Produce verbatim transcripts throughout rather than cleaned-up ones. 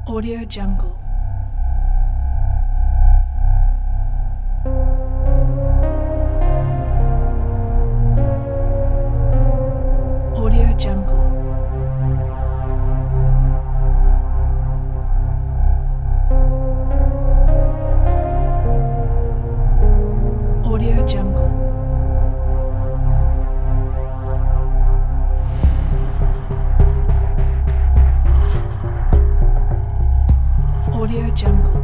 Audio Jungle. Audio Jungle. Audio Jungle. Audio Jungle.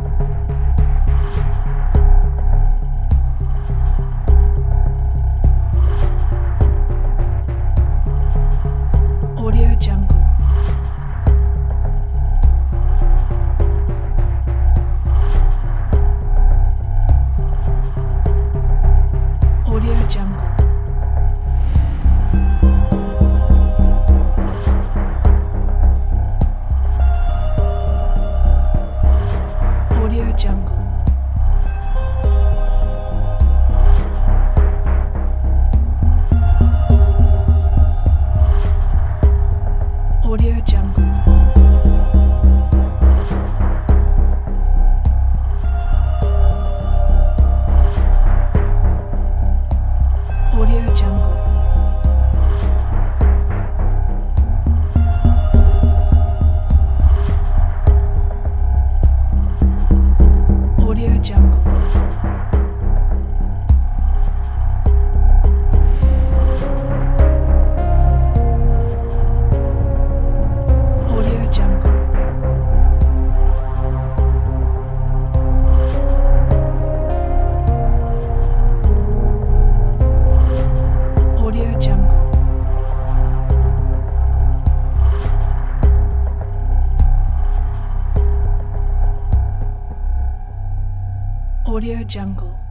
Audio Jungle. Audio Jungle. Audio Jungle. Audio Jungle. Audio Jungle. Audio Jungle. Audio Jungle. Audio Jungle. Audio Jungle.